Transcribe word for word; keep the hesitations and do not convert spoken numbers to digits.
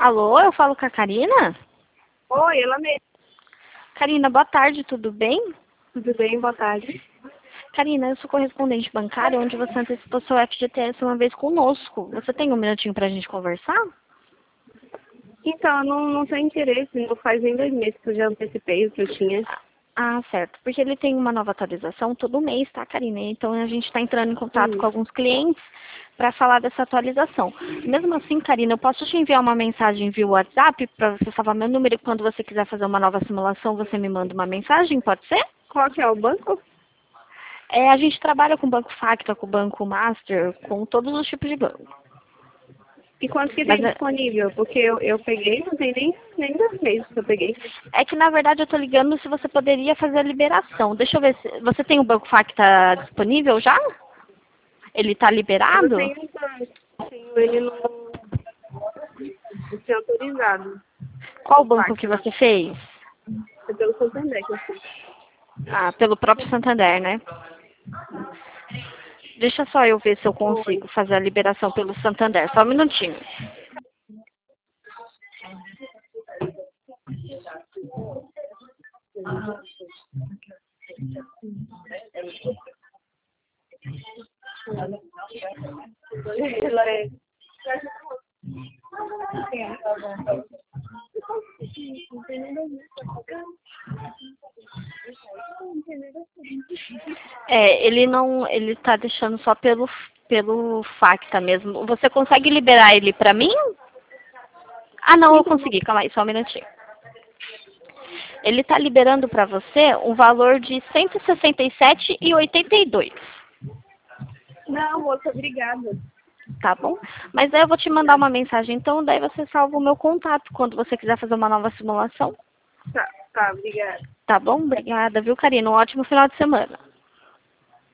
Alô, eu falo com a Karina? Oi, ela mesmo. Karina, boa tarde, tudo bem? Tudo bem? Boa tarde. Karina, eu sou correspondente bancária, onde você antecipou seu F G T S uma vez conosco. Você tem um minutinho pra gente conversar? Então, eu não, não tenho interesse, não faz nem dois meses que eu já antecipei o que eu tinha. Ah, certo. Porque ele tem uma nova atualização todo mês, tá, Karina? Então a gente está entrando em contato Hum. com alguns clientes para falar dessa atualização. Mesmo assim, Karina, eu posso te enviar uma mensagem via WhatsApp para você salvar meu número e quando você quiser fazer uma nova simulação, você me manda uma mensagem, pode ser? Qual que é o banco? É, a gente trabalha com o Banco Facta, com o Banco Master, com todos os tipos de banco. E quanto que Mas tem é, disponível? Porque eu, eu peguei, não tem nem, nem dois meses que eu peguei. é que, na verdade, eu estou ligando se você poderia fazer a liberação. Deixa eu ver se... Você tem o Banco Facta disponível já? Ele está Eu não liberado? tenho banco, tenho ele no, no ser autorizado. Qual O banco que Facta. você fez? É pelo Santander que eu fiz. Ah, pelo próprio Santander, né? Deixa só eu ver se eu Oi. consigo fazer a liberação pelo Santander. Só um minutinho. Ela é... É, ele não, ele tá deixando só pelo, pelo Facta mesmo. Você consegue liberar ele pra mim? Ah, não, eu consegui. Calma aí, só um minutinho. Ele tá liberando pra você um valor de cento e sessenta e sete reais e oitenta e dois centavos. Não, moça, obrigada. Tá bom? Mas aí eu vou te mandar uma mensagem, então daí você salva o meu contato quando você quiser fazer uma nova simulação. Tá, tá, obrigada. Tá bom? Obrigada, viu, Karina? Um ótimo final de semana.